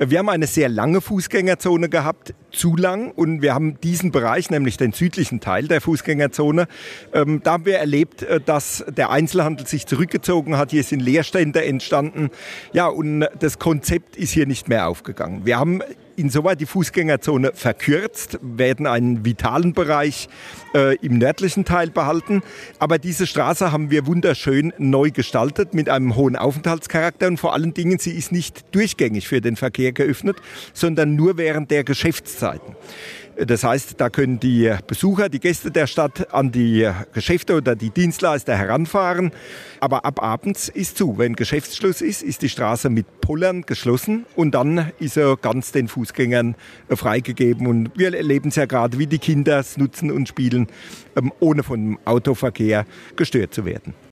Wir haben eine sehr lange Fußgängerzone gehabt, zu lang. Und wir haben diesen Bereich, nämlich den südlichen Teil der Fußgängerzone, da haben wir erlebt, dass der Einzelhandel sich zurückgezogen hat. Hier sind Leerstände entstanden. Ja, und das Konzept ist hier nicht mehr aufgegangen. Wir haben insoweit die Fußgängerzone verkürzt, werden einen vitalen Bereich im nördlichen Teil behalten. Aber diese Straße haben wir wunderschön neu gestaltet mit einem hohen Aufenthaltscharakter. Und vor allen Dingen, sie ist nicht durchgängig für den Verkehr geöffnet, sondern nur während der Geschäftszeiten. Das heißt, da können die Besucher, die Gäste der Stadt an die Geschäfte oder die Dienstleister heranfahren. Aber ab abends ist zu. Wenn Geschäftsschluss ist, ist die Straße mit Pollern geschlossen und dann ist er ganz den Fußgängern freigegeben. Und wir erleben es ja gerade, wie die Kinder es nutzen und spielen, ohne vom Autoverkehr gestört zu werden.